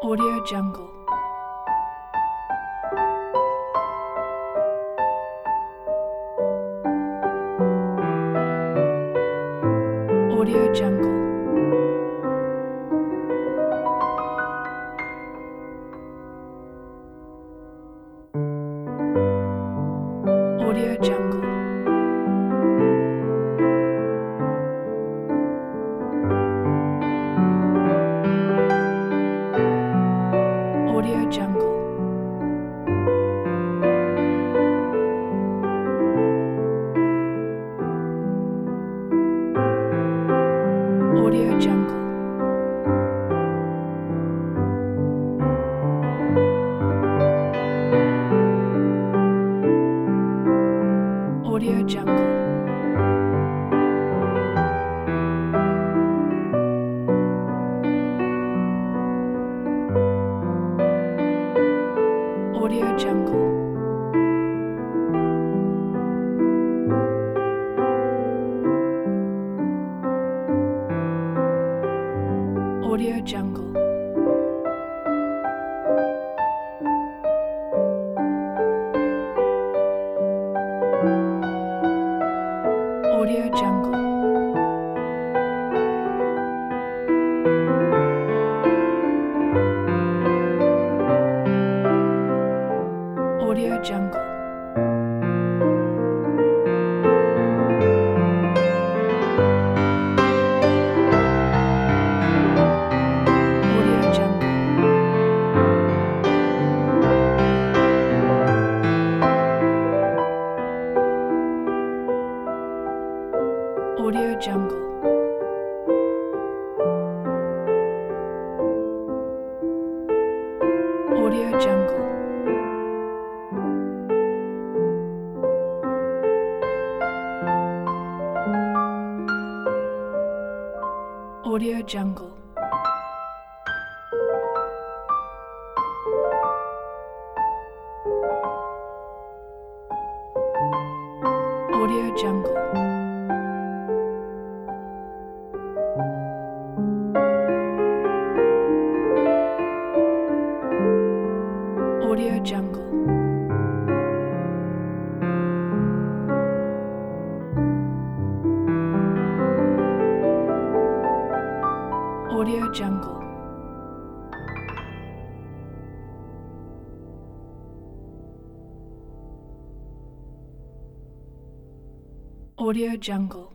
Audio Jungle. Audio Jungle. Audio Jungle. Audio Jungle. Audio Jungle. Audio Jungle. Audio Jungle. Audio Jungle. Audio Jungle. Audio Jungle. Audio Jungle. Audio Jungle. Audio Jungle. Audio Jungle. Audio Jungle. Audio Jungle. Audio Jungle. Audio Jungle.